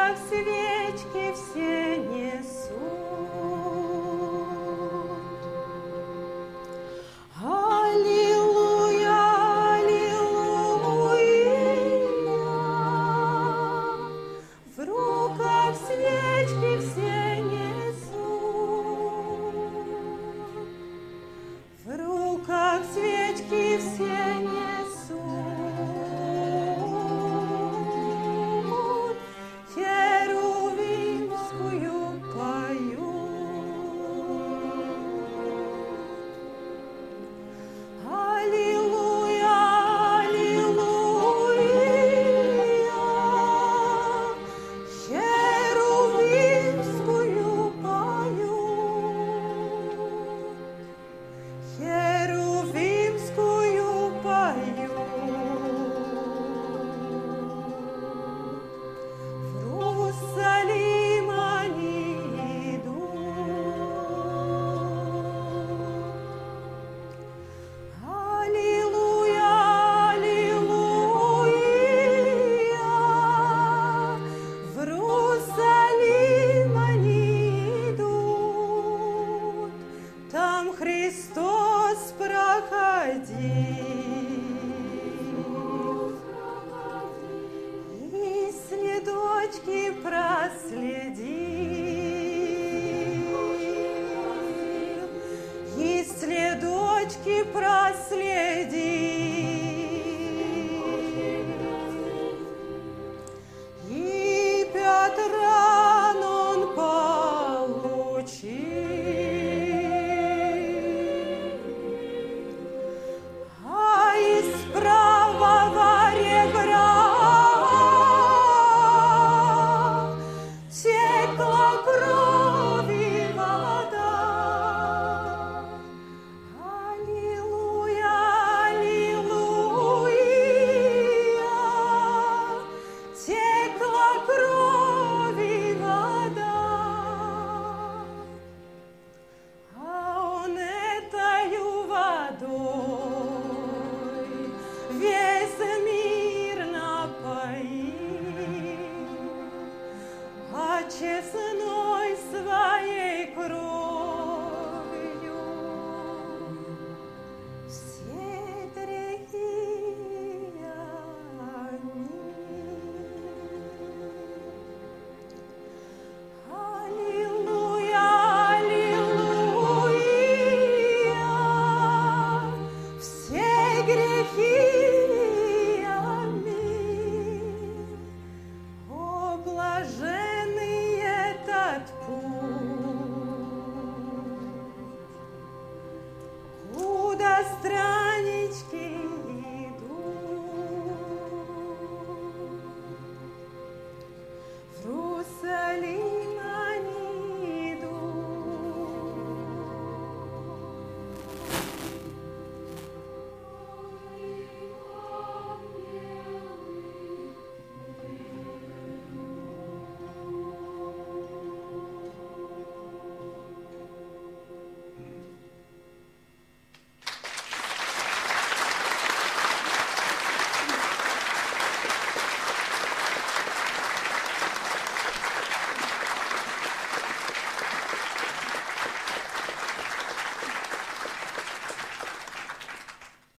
руках свечки все несут. Аллилуйя, аллилуйя. В руках свечки все несут. В руках свечки все несут. Херувимскую поют. Аллилуйя, аллилуйя. Херувимскую поют. Херувимскую поют. В Иерусалим они идут. Аллилуйя, аллилуйя. В Иерусалим они идут. Там Христос проходил. И следочки проследил. И следочки проследил. И пять ран он получил. А из правого ребра текла кровь и вода. Аллилуйя, аллилуйя. Текла кровь и вода. А он этою водой весь мир напоил. А честно